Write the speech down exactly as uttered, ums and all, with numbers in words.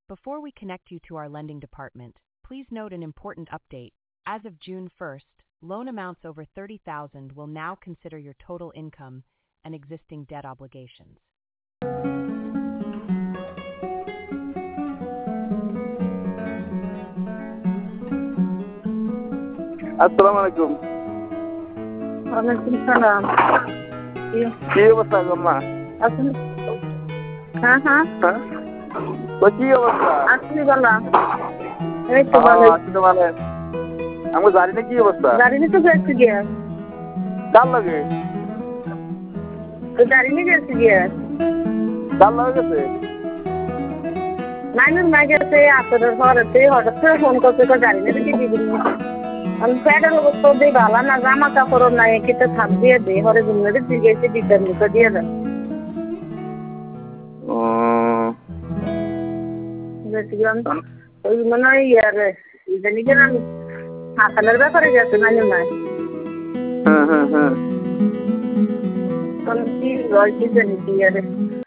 Before we connect you to our lending department, please note an important update. As of June first, loan amounts over thirty thousand will now consider your total income and existing debt obligations. আসসালামু আলাইকুম। ওয়ালাইকুম সালাম। কি অবস্থা আম্মা? আসলে হ্যাঁ হ্যাঁ হ্যাঁ তো কি অবস্থা? আসলে ভালো। এই তো ভালো। আসলে ভালো। আমি জানি না কি অবস্থা। গাড়ি নিতে গেছি গিয়া। কার লাগে? তো গাড়ি নিয়ে গেছি গিয়া। কার লাগে গেছে? নাইনুর মা গেছে আসরের পরেতে হঠাৎ করে ফোন করছে তো গাড়ি নিয়ে কি দিবি? আমি প্যাডেল অবস্থা দিয়ে ভালো না জামা কাপড় নাই কিতে থাপ দিয়ে দে হরে জিম্মেদারি দিয়ে গেছে দিতেন মুখে দিয়ে দেন। ও গেছিলাম ওই মনে হয় ইয়ারে জানি কেন আমি হাসানের ব্যাপারে গেছে নাইনুর মা। হ্যাঁ হ্যাঁ হ্যাঁ কি রয়েছে জানি কি ইয়ারে